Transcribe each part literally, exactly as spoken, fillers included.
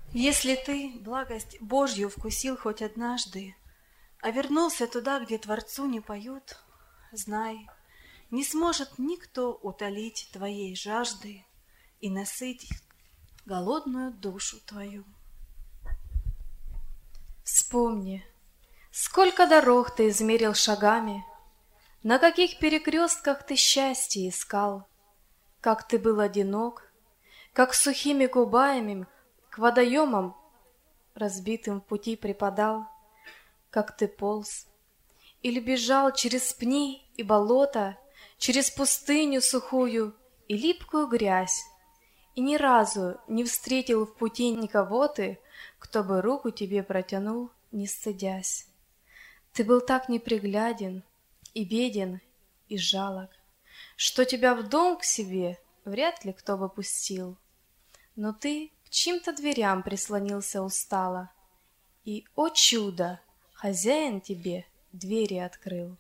Если ты благость Божью вкусил хоть однажды, а вернулся туда, где Творцу не поют, знай, не сможет никто утолить твоей жажды и насытить голодную душу твою. Вспомни, сколько дорог ты измерил шагами, на каких перекрестках ты счастье искал, как ты был одинок, как сухими губами к водоемам разбитым в пути припадал, как ты полз или бежал через пни и болота, через пустыню сухую и липкую грязь, и ни разу не встретил в пути никого ты, кто бы руку тебе протянул, не стыдясь. Ты был так непригляден и беден, и жалок, что тебя в дом к себе вряд ли кто бы пустил. Но ты к чьим-то дверям прислонился устало, и, о чудо, хозяин тебе двери открыл.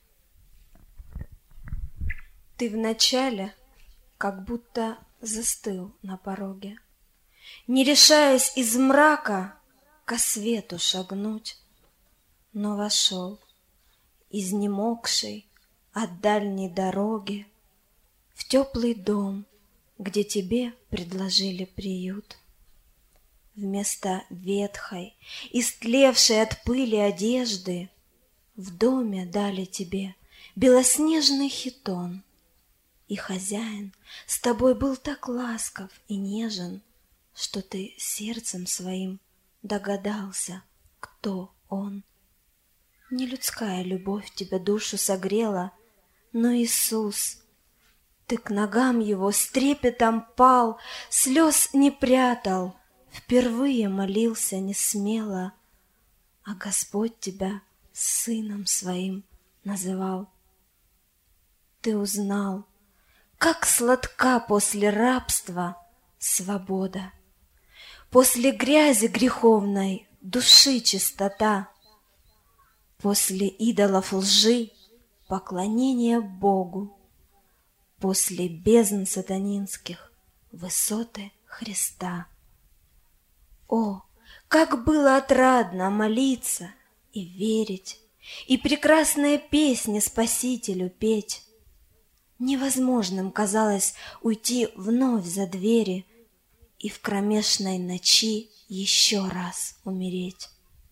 Ты вначале как будто застыл на пороге, не решаясь из мрака ко свету шагнуть, но вошел, изнемогший от дальней дороги, в теплый дом, где тебе предложили приют. Вместо ветхой, истлевшей от пыли одежды, в доме дали тебе белоснежный хитон, и хозяин с тобой был так ласков и нежен, что ты сердцем своим догадался, кто он. Не людская любовь тебя душу согрела, но Иисус. Ты к ногам его с трепетом пал, слез не прятал, впервые молился не смело, а Господь тебя сыном своим называл. Ты узнал, как сладка после рабства свобода, после грязи греховной души чистота, после идолов лжи поклонение Богу, после бездн сатанинских высоты Христа. О, как было отрадно молиться и верить, и прекрасные песни Спасителю петь! Невозможным казалось уйти вновь за двери и в кромешной ночи еще раз умереть.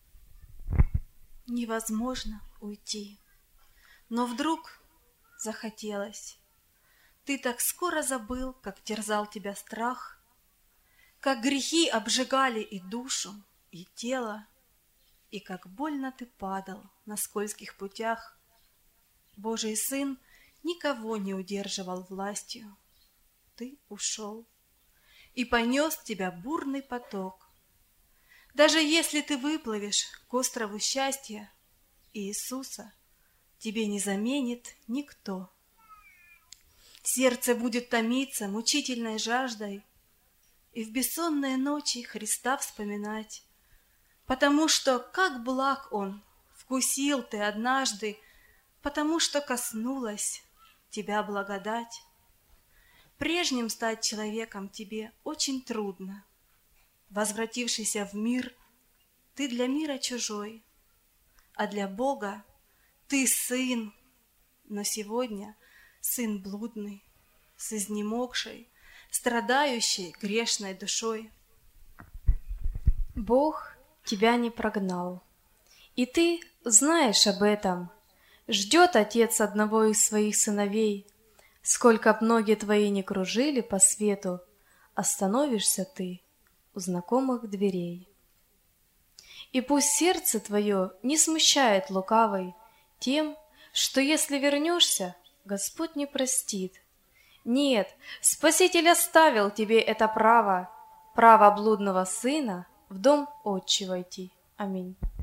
Невозможно уйти, но вдруг захотелось. Ты так скоро забыл, как терзал тебя страх, как грехи обжигали и душу, и тело, и как больно ты падал на скользких путях. Божий Сын никого не удерживал властью. Ты ушел, и понес тебя бурный поток. Даже если ты выплывешь к острову счастья, Иисуса тебе не заменит никто. Сердце будет томиться мучительной жаждой и в бессонные ночи Христа вспоминать, потому что, как благ Он, вкусил ты однажды, потому что коснулась тебя благодать. Прежним стать человеком тебе очень трудно. Возвратившийся в мир, ты для мира чужой, а для Бога ты сын, но сегодня сын блудный, с изнемогшей, страдающей грешной душой. Бог тебя не прогнал, и ты знаешь об этом. Ждет Отец одного из своих сыновей. Сколько б ноги твои не кружили по свету, остановишься ты у знакомых дверей. И пусть сердце твое не смущает лукавой тем, что если вернешься, Господь не простит. Нет, Спаситель оставил тебе это право, право блудного сына в дом отче войти. Аминь.